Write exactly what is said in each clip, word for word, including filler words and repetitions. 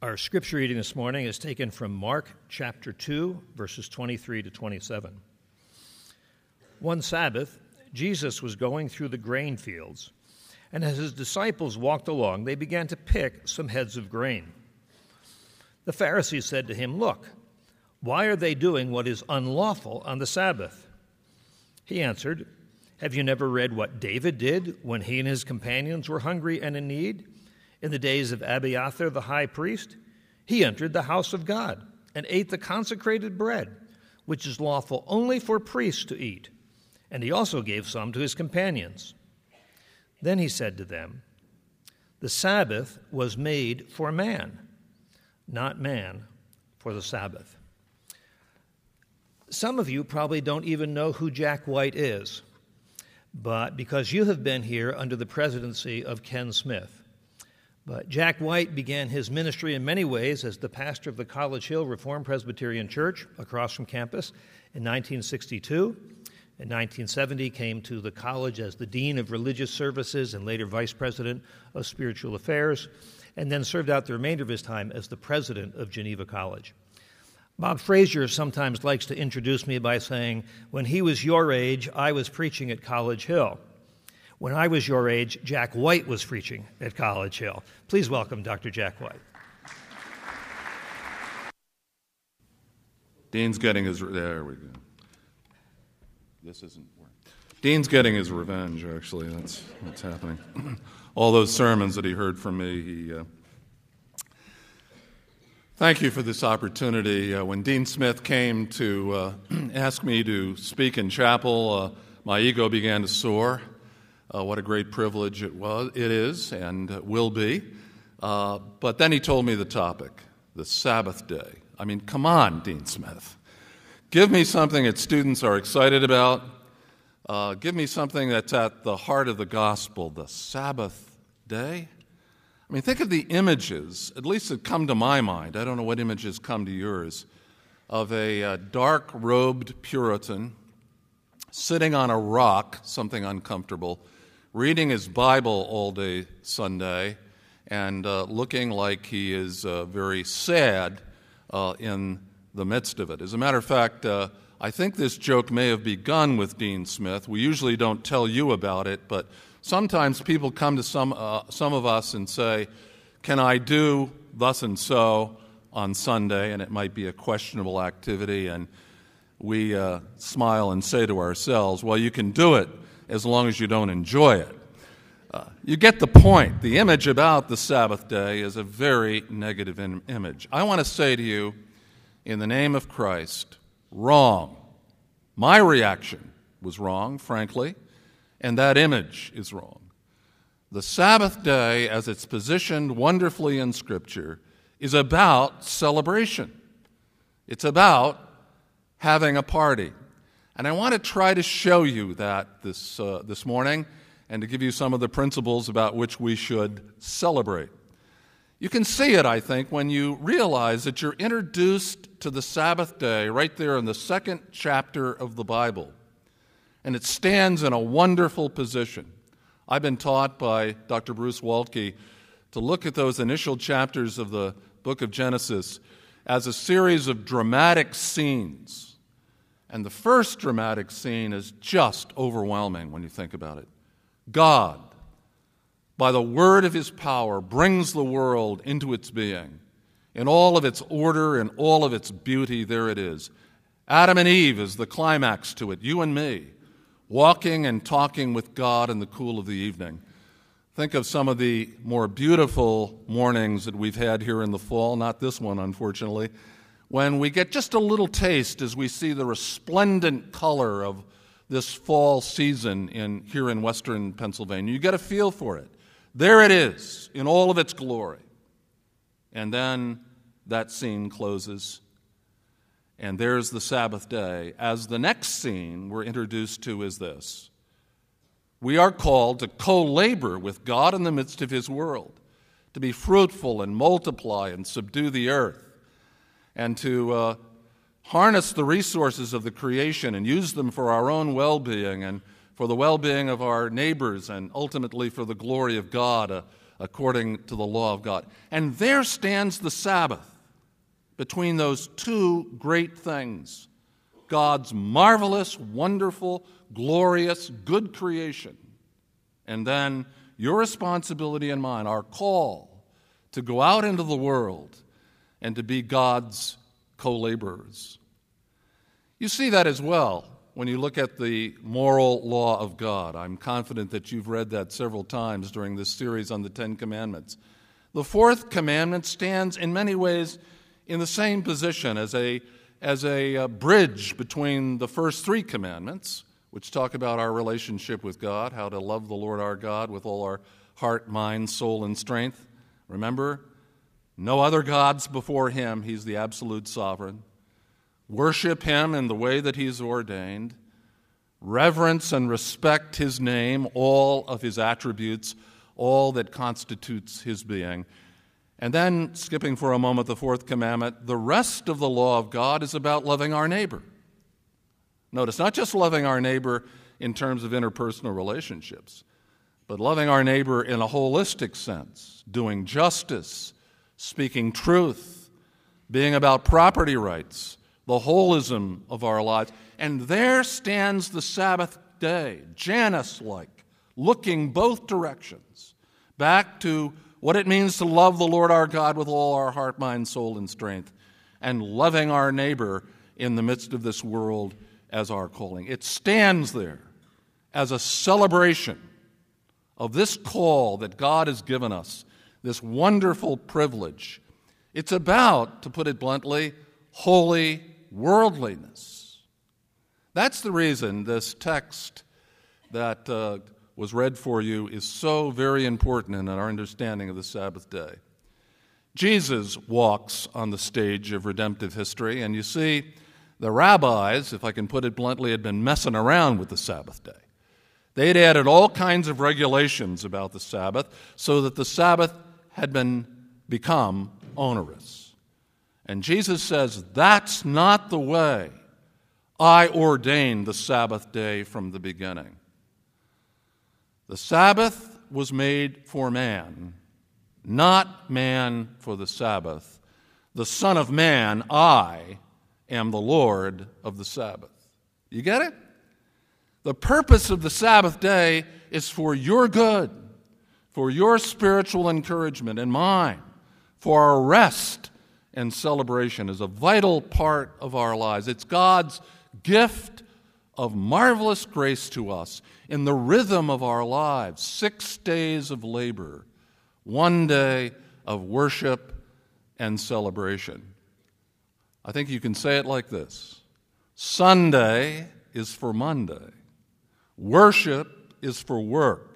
Our scripture reading this morning is taken from Mark chapter two, verses twenty-three to twenty-seven. One Sabbath, Jesus was going through the grain fields, and as his disciples walked along, they began to pick some heads of grain. The Pharisees said to him, "Look, why are they doing what is unlawful on the Sabbath?" He answered, "Have you never read what David did when he and his companions were hungry and in need? In the days of Abiathar the high priest, he entered the house of God and ate the consecrated bread, which is lawful only for priests to eat, and he also gave some to his companions." Then he said to them, "The Sabbath was made for man, not man for the Sabbath." Some of you probably don't even know who Jack White is, but because you have been here under the presidency of Ken Smith. But Jack White began his ministry in many ways as the pastor of the College Hill Reformed Presbyterian Church across from campus in nineteen sixty-two. In nineteen seventy, came to the college as the Dean of Religious Services and later Vice President of Spiritual Affairs, and then served out the remainder of his time as the President of Geneva College. Bob Frazier sometimes likes to introduce me by saying, "When he was your age, I was preaching at College Hill. When I was your age, Jack White was preaching at College Hill." Please welcome Doctor Jack White. Dean's getting his... There we go. This isn't working. Dean's getting his revenge, actually. That's what's happening. All those sermons that he heard from me, he... Uh... Thank you for this opportunity. Uh, when Dean Smith came to uh, ask me to speak in chapel, uh, my ego began to soar. Uh, what a great privilege it was, it is, and uh, will be. Uh, but then he told me the topic, the Sabbath day. I mean, come on, Dean Smith. Give me something that students are excited about. Uh, give me something that's at the heart of the gospel, the Sabbath day. I mean, think of the images, at least that come to my mind. I don't know what images come to yours, of a uh, dark-robed Puritan sitting on a rock, something uncomfortable, reading his Bible all day Sunday, and uh, looking like he is uh, very sad uh, in the midst of it. As a matter of fact, uh, I think this joke may have begun with Dean Smith. We usually don't tell you about it, but sometimes people come to some uh, some of us and say, "Can I do thus and so on Sunday?" And it might be a questionable activity, and we uh, smile and say to ourselves, "Well, you can do it as long as you don't enjoy it." Uh, you get the point. The image about the Sabbath day is a very negative in- image. I want to say to you, in the name of Christ, wrong. My reaction was wrong, frankly, and that image is wrong. The Sabbath day, as it's positioned wonderfully in Scripture, is about celebration. It's about having a party. And I want to try to show you that this uh, this morning and to give you some of the principles about which we should celebrate. You can see it, I think, when you realize that you're introduced to the Sabbath day right there in the second chapter of the Bible. And it stands in a wonderful position. I've been taught by Doctor Bruce Waltke to look at those initial chapters of the book of Genesis as a series of dramatic scenes. And the first dramatic scene is just overwhelming when you think about it. God, by the word of his power, brings the world into its being. In all of its order and all of its beauty, there it is. Adam and Eve is the climax to it, you and me, walking and talking with God in the cool of the evening. Think of some of the more beautiful mornings that we've had here in the fall, not this one, unfortunately, when we get just a little taste as we see the resplendent color of this fall season in here in western Pennsylvania. You get a feel for it. There it is in all of its glory. And then that scene closes, and there's the Sabbath day. As the next scene we're introduced to is this. We are called to co-labor with God in the midst of his world, to be fruitful and multiply and subdue the earth, and to uh, harness the resources of the creation and use them for our own well-being and for the well-being of our neighbors and ultimately for the glory of God, a, according to the law of God. And there stands the Sabbath between those two great things, God's marvelous, wonderful, glorious, good creation, and then your responsibility and mine, our call to go out into the world and to be God's co-laborers. You see that as well when you look at the moral law of God. I'm confident that you've read that several times during this series on the Ten Commandments. The fourth commandment stands in many ways in the same position as a, as a uh, bridge between the first three commandments, which talk about our relationship with God, how to love the Lord our God with all our heart, mind, soul, and strength. Remember, no other gods before him. He's the absolute sovereign. Worship him in the way that he's ordained. Reverence and respect his name, all of his attributes, all that constitutes his being. And then, skipping for a moment the fourth commandment, the rest of the law of God is about loving our neighbor. Notice, not just loving our neighbor in terms of interpersonal relationships, but loving our neighbor in a holistic sense, doing justice, speaking truth, being about property rights, the holism of our lives. And there stands the Sabbath day, Janus-like, looking both directions, back to what it means to love the Lord our God with all our heart, mind, soul, and strength, and loving our neighbor in the midst of this world as our calling. It stands there as a celebration of this call that God has given us, this wonderful privilege. It's about, to put it bluntly, holy worldliness. That's the reason this text that uh, was read for you is so very important in our understanding of the Sabbath day. Jesus walks on the stage of redemptive history, and you see, the rabbis, if I can put it bluntly, had been messing around with the Sabbath day. They'd added all kinds of regulations about the Sabbath so that the Sabbath had been become onerous. And Jesus says, that's not the way I ordained the Sabbath day from the beginning. The Sabbath was made for man, not man for the Sabbath. The Son of Man, I, am the Lord of the Sabbath. You get it? The purpose of the Sabbath day is for your good, for your spiritual encouragement and mine, for our rest and celebration is a vital part of our lives. It's God's gift of marvelous grace to us in the rhythm of our lives. Six days of labor, one day of worship and celebration. I think you can say it like this. Sunday is for Monday. Worship is for work.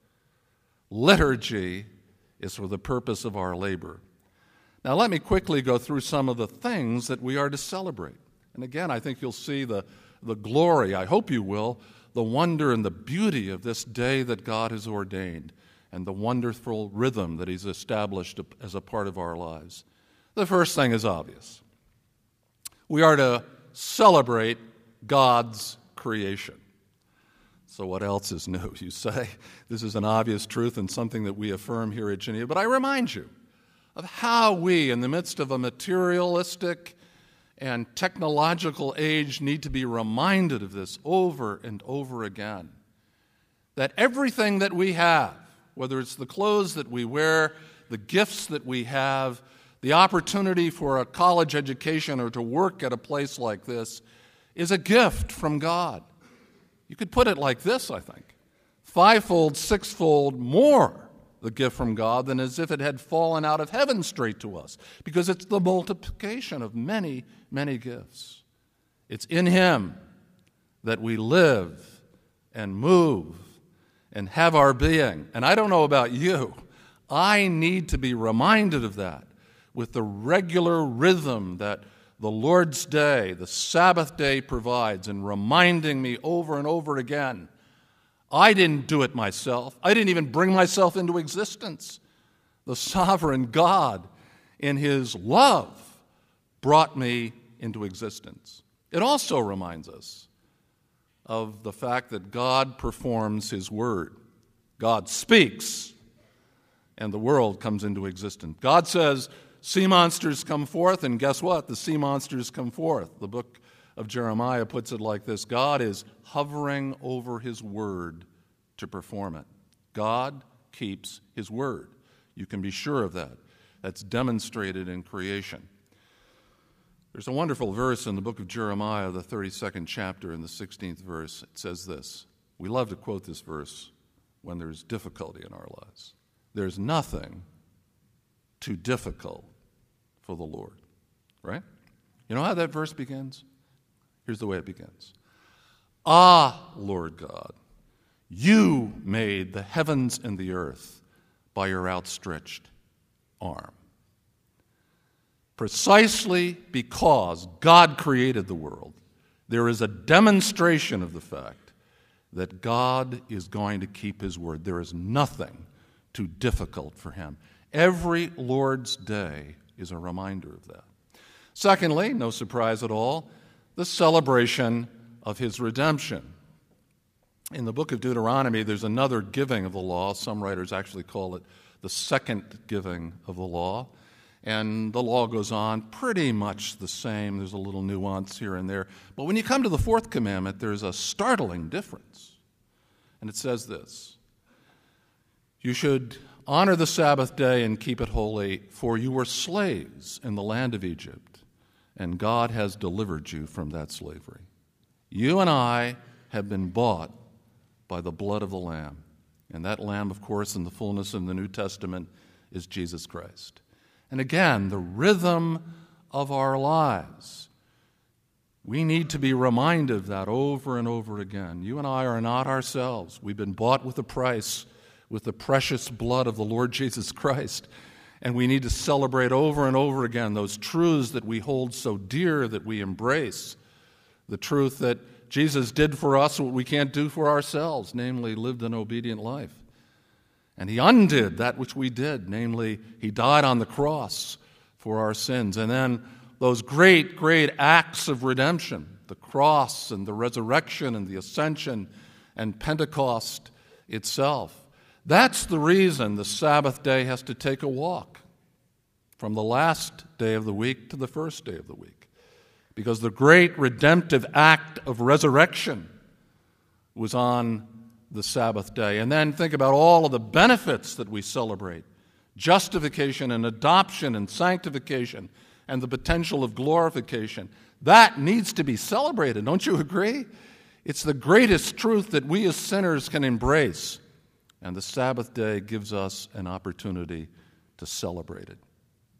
Liturgy is for the purpose of our labor. Now let me quickly go through some of the things that we are to celebrate. And again, I think you'll see the, the glory, I hope you will, the wonder and the beauty of this day that God has ordained and the wonderful rhythm that he's established as a part of our lives. The first thing is obvious. We are to celebrate God's creation. So what else is new, you say? This is an obvious truth and something that we affirm here at Geneva. But I remind you of how we, in the midst of a materialistic and technological age, need to be reminded of this over and over again. That everything that we have, whether it's the clothes that we wear, the gifts that we have, the opportunity for a college education or to work at a place like this, is a gift from God. You could put it like this, I think. Fivefold, sixfold more the gift from God than as if it had fallen out of heaven straight to us, because it's the multiplication of many, many gifts. It's in Him that we live and move and have our being. And I don't know about you, I need to be reminded of that with the regular rhythm that the Lord's Day, the Sabbath day, provides, and reminding me over and over again, I didn't do it myself. I didn't even bring myself into existence. The sovereign God, in His love, brought me into existence. It also reminds us of the fact that God performs His word. God speaks, and the world comes into existence. God says, sea monsters come forth, and guess what? The sea monsters come forth. The book of Jeremiah puts it like this: God is hovering over his word to perform it. God keeps his word. You can be sure of that. That's demonstrated in creation. There's a wonderful verse in the book of Jeremiah, the thirty-second chapter, in the sixteenth verse. It says this. We love to quote this verse when there's difficulty in our lives. There's nothing too difficult for the Lord. Right? You know how that verse begins? Here's the way it begins. Ah, Lord God, you made the heavens and the earth by your outstretched arm. Precisely because God created the world, there is a demonstration of the fact that God is going to keep his word. There is nothing too difficult for him. Every Lord's Day is a reminder of that. Secondly, no surprise at all, the celebration of his redemption. In the book of Deuteronomy, there's another giving of the law. Some writers actually call it the second giving of the law. And the law goes on pretty much the same. There's a little nuance here and there. But when you come to the fourth commandment, there's a startling difference. And it says this: you should honor the Sabbath day and keep it holy, for you were slaves in the land of Egypt, and God has delivered you from that slavery. You and I have been bought by the blood of the Lamb. And that Lamb, of course, in the fullness of the New Testament is Jesus Christ. And again, the rhythm of our lives. We need to be reminded of that over and over again. You and I are not ourselves. We've been bought with a price, with the precious blood of the Lord Jesus Christ. And we need to celebrate over and over again those truths that we hold so dear, that we embrace. The truth that Jesus did for us what we can't do for ourselves, namely lived an obedient life. And he undid that which we did, namely he died on the cross for our sins. And then those great, great acts of redemption, the cross and the resurrection and the ascension and Pentecost itself. That's the reason the Sabbath day has to take a walk from the last day of the week to the first day of the week. Because the great redemptive act of resurrection was on the Sabbath day. And then think about all of the benefits that we celebrate: justification and adoption and sanctification and the potential of glorification. That needs to be celebrated, don't you agree? It's the greatest truth that we as sinners can embrace. And the Sabbath day gives us an opportunity to celebrate it.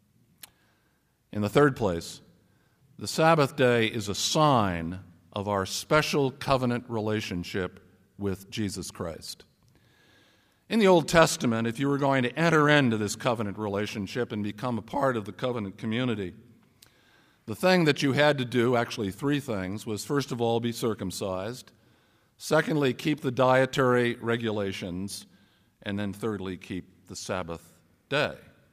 In the third place, the Sabbath day is a sign of our special covenant relationship with Jesus Christ. In the Old Testament, if you were going to enter into this covenant relationship and become a part of the covenant community, the thing that you had to do, actually three things, was first of all be circumcised, secondly keep the dietary regulations, and then thirdly keep the Sabbath day.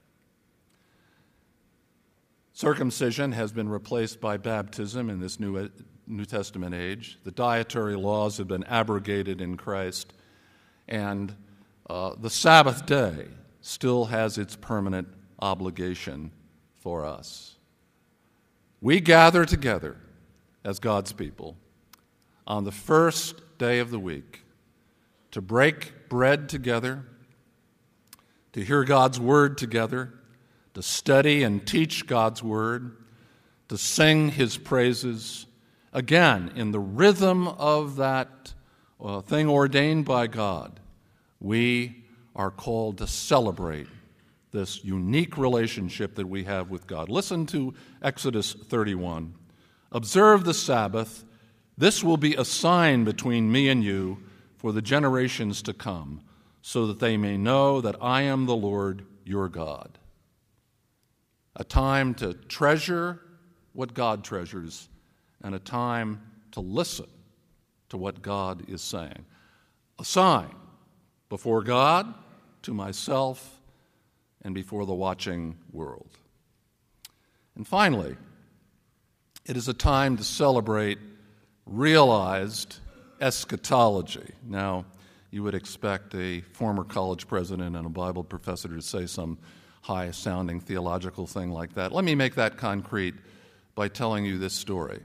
Circumcision has been replaced by baptism in this New, New Testament age. The dietary laws have been abrogated in Christ. And uh, the Sabbath day still has its permanent obligation for us. We gather together as God's people on the first day of the week to break bread together, to hear God's word together, to study and teach God's word, to sing his praises, again, in the rhythm of that uh, thing ordained by God. We are called to celebrate this unique relationship that we have with God. Listen to Exodus thirty-one. Observe the Sabbath. This will be a sign between me and you for the generations to come, so that they may know that I am the Lord your God. A time to treasure what God treasures, and a time to listen to what God is saying. A sign before God, to myself, and before the watching world. And finally, it is a time to celebrate realized eschatology. Now, you would expect a former college president and a Bible professor to say some high-sounding theological thing like that. Let me make that concrete by telling you this story.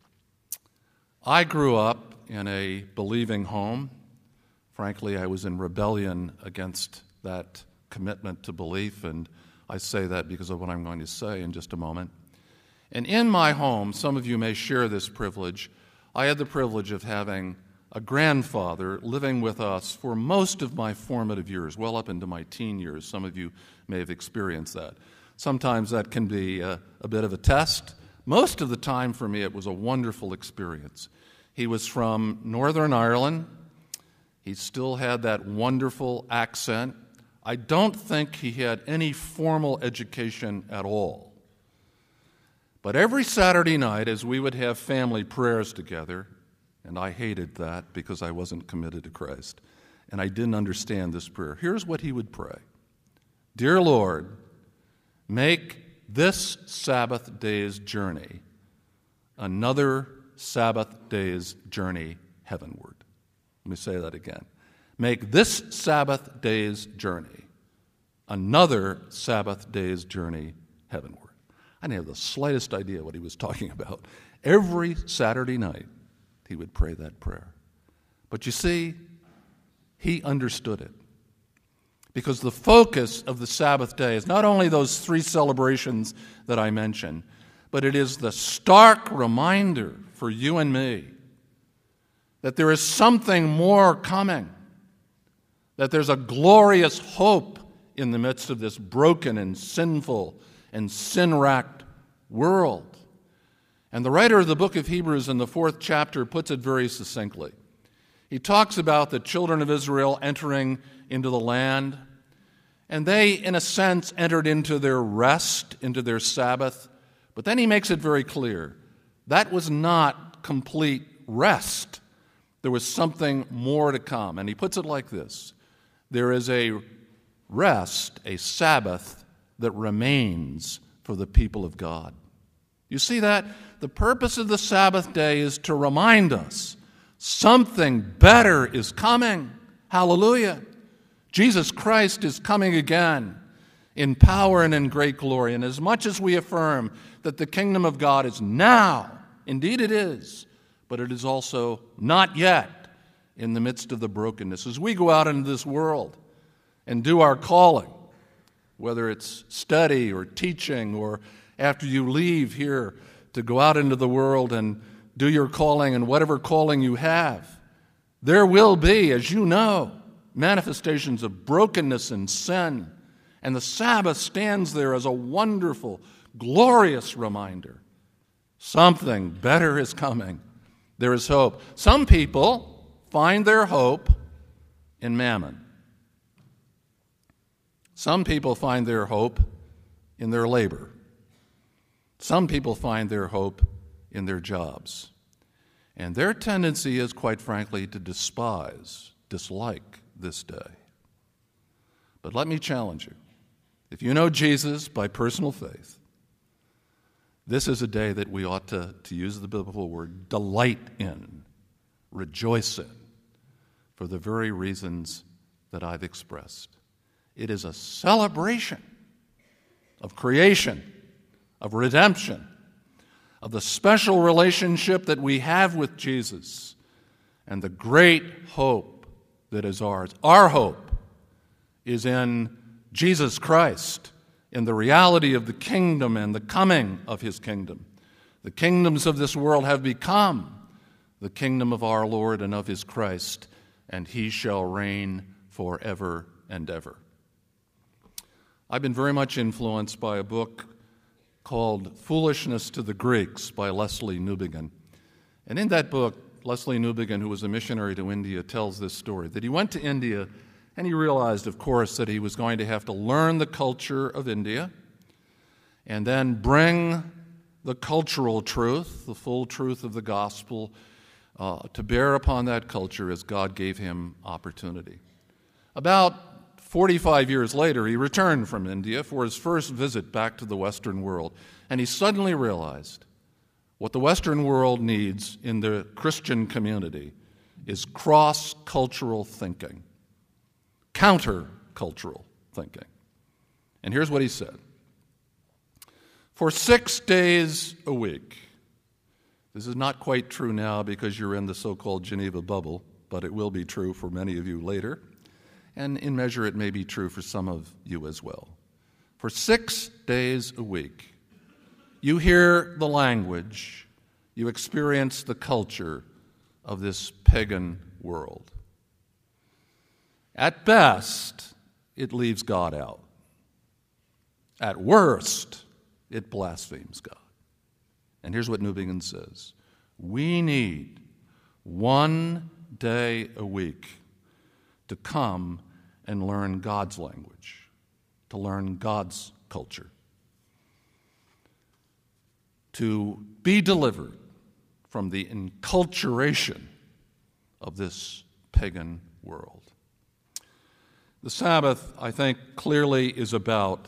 I grew up in a believing home. Frankly, I was in rebellion against that commitment to belief, and I say that because of what I'm going to say in just a moment. And in my home, some of you may share this privilege, I had the privilege of having a grandfather living with us for most of my formative years, well up into my teen years. Some of you may have experienced that. Sometimes that can be a, a bit of a test. Most of the time for me, it was a wonderful experience. He was from Northern Ireland. He still had that wonderful accent. I don't think he had any formal education at all. But every Saturday night, as we would have family prayers together, and I hated that because I wasn't committed to Christ, and I didn't understand this prayer. Here's what he would pray. Dear Lord, make this Sabbath day's journey another Sabbath day's journey heavenward. Let me say that again. Make this Sabbath day's journey another Sabbath day's journey heavenward. I didn't have the slightest idea what he was talking about. Every Saturday night, he would pray that prayer. But you see, he understood it. Because the focus of the Sabbath day is not only those three celebrations that I mentioned, but it is the stark reminder for you and me that there is something more coming, that there's a glorious hope in the midst of this broken and sinful and sin-racked world. And the writer of the book of Hebrews in the fourth chapter puts it very succinctly. He talks about the children of Israel entering into the land, and they, in a sense, entered into their rest, into their Sabbath. But then he makes it very clear, that was not complete rest. There was something more to come. And he puts it like this. There is a rest, a Sabbath that remains for the people of God. You see that? The purpose of the Sabbath day is to remind us something better is coming. Hallelujah. Jesus Christ is coming again in power and in great glory. And as much as we affirm that the kingdom of God is now, indeed it is, but it is also not yet in the midst of the brokenness. As we go out into this world and do our calling, whether it's study or teaching or after you leave here to go out into the world and do your calling and whatever calling you have, there will be, as you know, manifestations of brokenness and sin. And the Sabbath stands there as a wonderful, glorious reminder. Something better is coming. There is hope. Some people find their hope in mammon. Some people find their hope in their labor. Some people find their hope in their jobs. And their tendency is, quite frankly, to despise, dislike this day. But let me challenge you. If you know Jesus by personal faith, this is a day that we ought to, to use the biblical word, delight in, rejoice in, for the very reasons that I've expressed. It is a celebration of creation, of redemption, of the special relationship that we have with Jesus, and the great hope that is ours. Our hope is in Jesus Christ, in the reality of the kingdom and the coming of his kingdom. The kingdoms of this world have become the kingdom of our Lord and of his Christ, and he shall reign forever and ever. I've been very much influenced by a book called Foolishness to the Greeks by Lesslie Newbigin. And in that book, Lesslie Newbigin, who was a missionary to India, tells this story, that he went to India and he realized, of course, that he was going to have to learn the culture of India and then bring the cultural truth, the full truth of the gospel, uh, to bear upon that culture as God gave him opportunity. About forty-five years later, he returned from India for his first visit back to the Western world, and he suddenly realized what the Western world needs in the Christian community is cross-cultural thinking. countercultural thinking. And here's what he said. For six days a week, this is not quite true now because you're in the so-called Geneva bubble, but it will be true for many of you later, and in measure it may be true for some of you as well. For six days a week, you hear the language, you experience the culture of this pagan world. At best, it leaves God out. At worst, it blasphemes God. And here's what Newbigin says. We need one day a week to come and learn God's language, to learn God's culture, to be delivered from the enculturation of this pagan world. The Sabbath, I think, clearly is about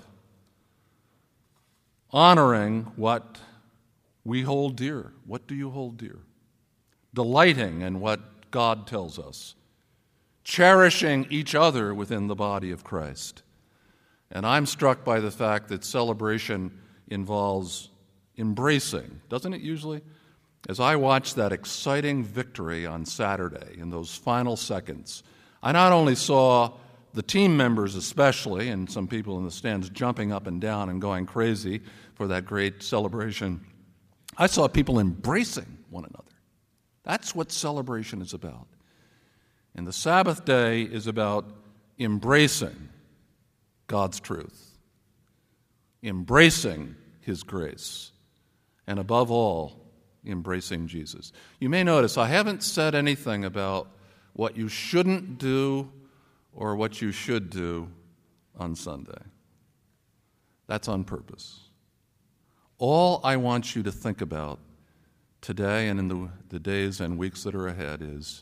honoring what we hold dear. What do you hold dear? Delighting in what God tells us. Cherishing each other within the body of Christ. And I'm struck by the fact that celebration involves embracing, doesn't it usually? As I watched that exciting victory on Saturday in those final seconds, I not only saw the team members especially, and some people in the stands jumping up and down and going crazy for that great celebration, I saw people embracing one another. That's what celebration is about. And the Sabbath day is about embracing God's truth, embracing His grace, and above all, embracing Jesus. You may notice I haven't said anything about what you shouldn't do or what you should do on Sunday. That's on purpose. All I want you to think about today and in the, the days and weeks that are ahead is,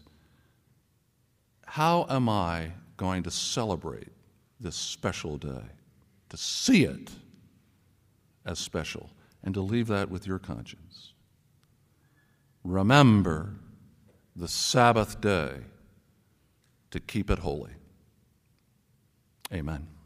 how am I going to celebrate this special day, to see it as special, and to leave that with your conscience? Remember the Sabbath day to keep it holy. Amen.